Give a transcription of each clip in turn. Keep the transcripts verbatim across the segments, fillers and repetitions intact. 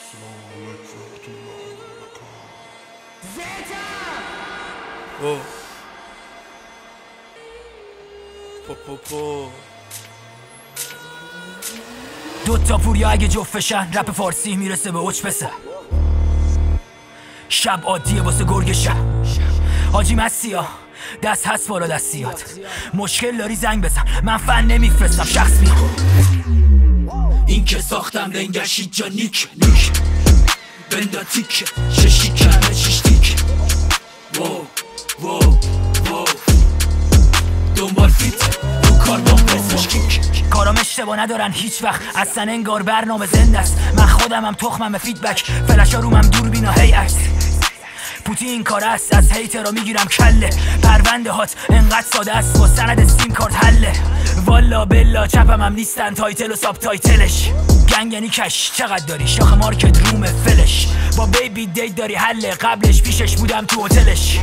او پو پو پو دو تا پوریا اگه جفشن رپ فارسی میرسه به اوج پسه. شب عادیه واسه گرگ شب حاجی مسیا دست هست بالا دستیات. مشکل داری زنگ بزن من فن نمیفرستم شخص میخوام. این که ساختم لنگشی جا نیک نیک بندا تیک ششی کمه شیش تیک وو وو وو دنبال فیت تو کار با پرسش کیک. کارام اشتباه ندارن هیچ وقت اصلا انگار برنامه زنده است. من خودمم تخمم فیدبک فلشا رومم دوربینا هی عکس پوتی این کار است. از هیترا میگیرم کله پرونده هات انقدر ساده است با سند سیم کارت حله. والا بلا چپم هم نیستن تایتل و ساب تایتلش. گنگنی کش چقدر داری شاخ مارکت روم فلش. با بیبی دیت داری حله قبلش پیشش بودم تو هتلش.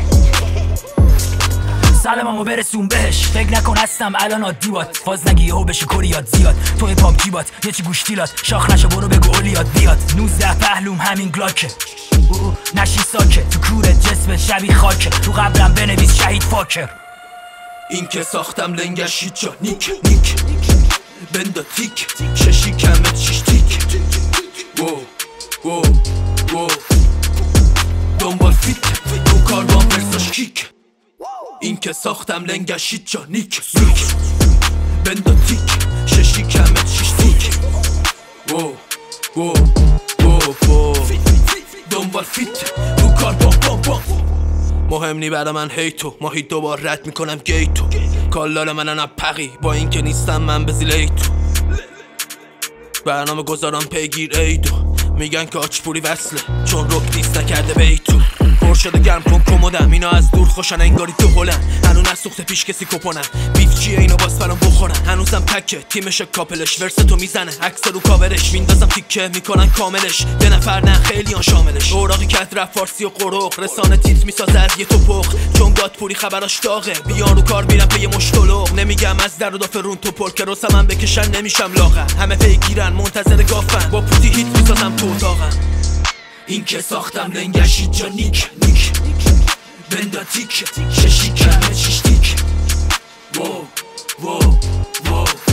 سلاممو برسون بهش فکر نکن هستم الان عادی بات. فاز نگی یهو بشه کریات زیاد توی پابجی بات یه چی گوشتیلات شاخ نشه برو بگو اولیات بیاد. نوزده پهلوم همین گلاکه نشی ساکه تو کور جسمت شبیه خاکه تو قبرم بنویس شهید فاکر. این که ساختم لنگشی جا نیک نیک بندا تیک ششی کمت شیش تیک وو وو وو دنبال فیت تو کار با پرسش کیک. این که ساختم لنگشی جا نیک نیک بندا تیک ششی کمت شیش تیک وو وو وو وو دنبال فیت تو کار با بام بام. مهم نی برا من هیتو ماهی دوبار رد میکنم گیتو. کالال منن اپقی با این که نیستم من به زیلیتو. برنامه گذارم پیگیر ایدو میگن که آچپوری وصله چون رک دیست نکرده بیتو. پر شده گرم کن کمودم اینا از دور خوشن انگاری تو هلن. هنو نسوخته پیش کسی کپونم بیف چیه اینو باز برام بخورن. هنوزم تکه تیمش کاپلش ورس تو میزنه عکس رو کاورش میندازم تیکه میکنن کاملش. یه نفر نه خیلیان شاملش. اوراقی کت رپ فارسی و قروق رسانه تیت میسازه از یه تو پخ چون گاد پوری خبراش داغه. بیان رو کار میرم به یه مشتلق نمیگم از در و دافه رون تو پل که رسم من بکشن نمیشم لاغر. همه پیگیرن منتظر گافن با پوتی هیت میسازم تو اتاقم. این که ساختم لنگشی جا نیک نیک بندا تیک ششی کمه شیش تیک وو وو وو